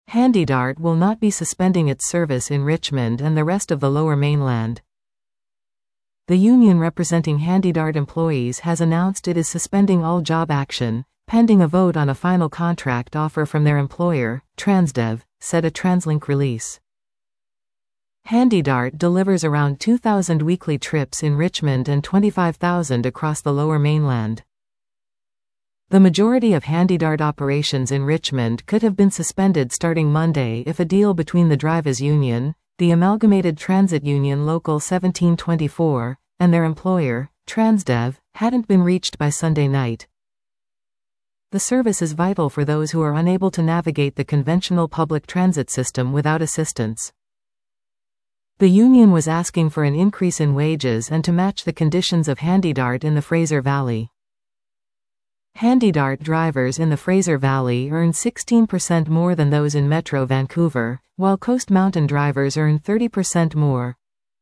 HandyDART will not be suspending its service in Richmond and the rest of the Lower Mainland. The union representing HandyDART employees has announced it is suspending all job action, pending a vote on a final contract offer from their employer, Transdev, said a TransLink release. HandyDART delivers around 2,000 weekly trips in Richmond and 25,000 across the Lower Mainland. The majority of HandyDART operations in Richmond could have been suspended starting Monday if a deal between the Drivers Union, the Amalgamated Transit Union Local 1724, and their employer, Transdev, hadn't been reached by Sunday night. The service is vital for those who are unable to navigate the conventional public transit system without assistance. The union was asking for an increase in wages and to match the conditions of HandyDART in the Fraser Valley. HandyDART drivers in the Fraser Valley earn 16% more than those in Metro Vancouver, while Coast Mountain drivers earn 30% more.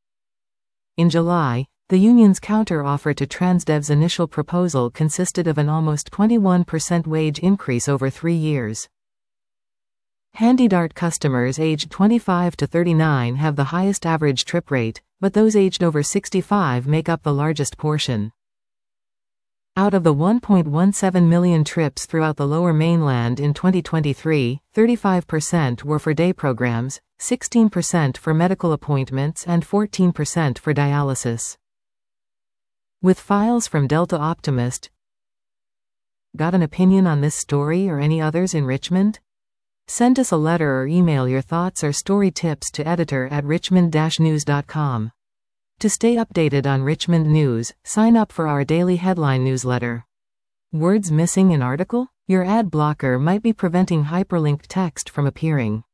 In July, the union's counter-offer to Transdev's initial proposal consisted of an almost 21% wage increase over 3 years. HandyDART customers aged 25 to 39 have the highest average trip rate, but those aged over 65 make up the largest portion. Out of the 1.17 million trips throughout the Lower Mainland in 2023, 35% were for day programs, 16% for medical appointments and 14% for dialysis. With files from Delta Optimist. Got an opinion on this story or any others in Richmond? Send us a letter or email your thoughts or story tips to editor@richmond-news.com. To stay updated on Richmond news, sign up for our daily headline newsletter. Words missing in article? Your ad blocker might be preventing hyperlinked text from appearing.